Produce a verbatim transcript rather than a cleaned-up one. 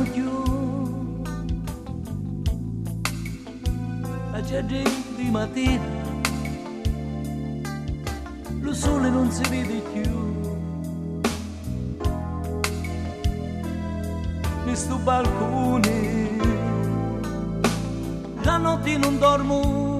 più, la gente di mattina, lo sole non si vede più, in sto balcone, la notte non dormo.